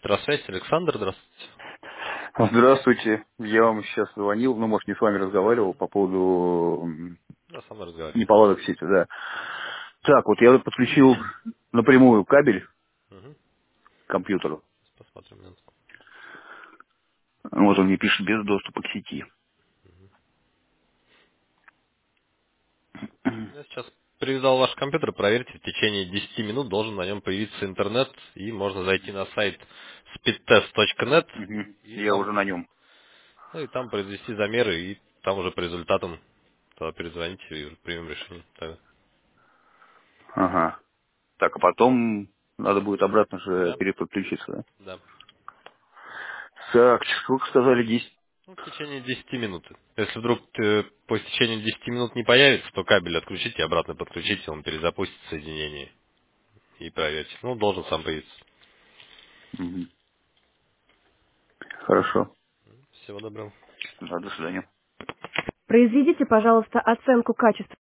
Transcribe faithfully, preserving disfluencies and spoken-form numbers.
Электросвязь, Александр, здравствуйте. Здравствуйте. Я вам сейчас звонил, ну, может, не с вами разговаривал по поводу м, Да, со мной разговаривал. неполадок в сети, да. Так, вот я подключил напрямую кабель Угу. к компьютеру. Посмотрим минутку. Вот он мне пишет без доступа к сети. Я сейчас привязал ваш компьютер, проверьте, в течение десяти минут должен на нем появиться интернет, и можно зайти на сайт speedtest точка нет Мгм. и Я там, уже на нем. ну, и там произвести замеры, и там уже по результатам тогда перезвоните и уже примем решение. Тогда. Ага. Так, а потом надо будет обратно же Да, переподключиться, да? да. Так, сколько сказали, десять? Ну, в течение десяти минут. Если вдруг э, по истечении десяти минут не появится, то кабель отключите, обратно подключите, он перезапустит соединение и проверьте. Ну, должен сам появиться. Мгм. Хорошо. Всего доброго. Да, до свидания. Произведите, пожалуйста, оценку качества